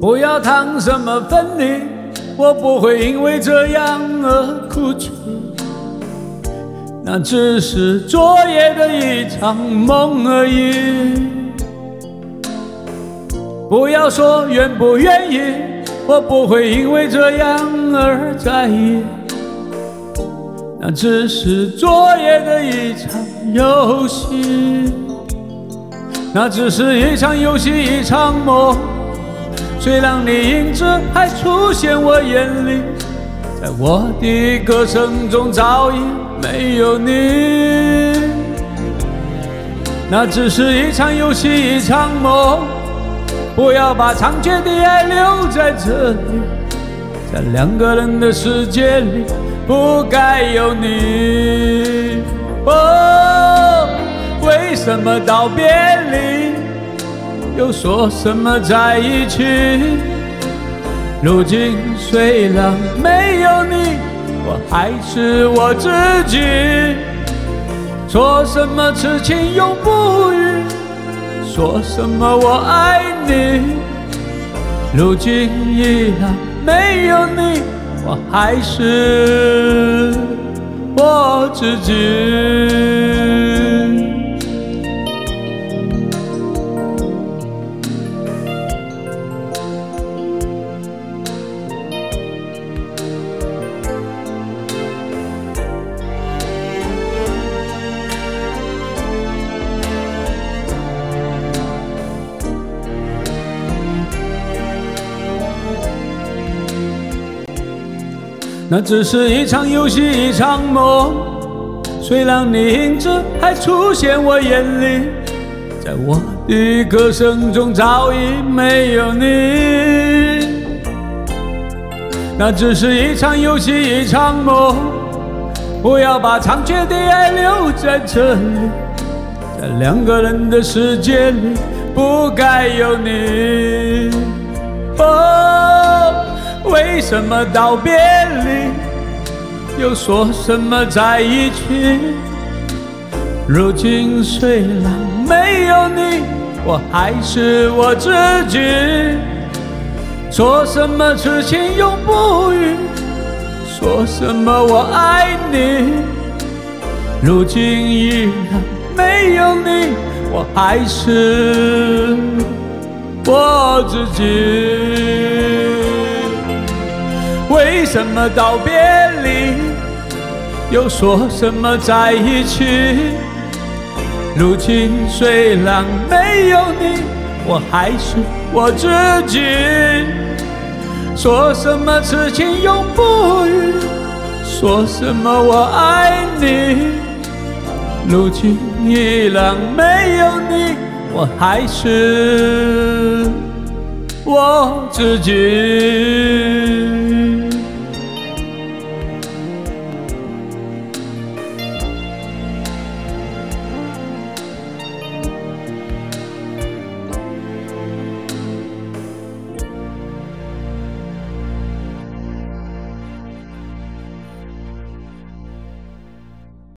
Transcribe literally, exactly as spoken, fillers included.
不要谈什么分离，我不会因为这样而哭泣，那只是昨夜的一场梦而已。不要说愿不愿意，我不会因为这样而在意，那只是昨夜的一场游戏，那只是一场游戏一场梦。虽然你影子还出现我眼里，在我的歌声中早已没有你，那只是一场游戏一场梦。不要把长久的爱留在这里，在两个人的世界里不该有你。哦，为什么道别离又说什么在一起？如今虽然没有你，我还是我自己。说什么痴情永不渝，说什么我爱你，如今依然没有你，我还是我自己。那只是一场游戏一场梦，虽然你影子还出现我眼里，在我的歌声中早已没有你，那只是一场游戏一场梦。不要把长久的爱留在这里，在两个人的世界里不该有你。哦，为什么道别离又说什么在一起？如今虽然没有你，我还是我自己。说什么痴情永不渝，说什么我爱你，如今依然没有你，我还是我自己。为什么道别离又说什么在一起？如今虽然没有你，我还是我自己。说什么痴情永不渝，说什么我爱你，如今依然没有你，我还是我自己。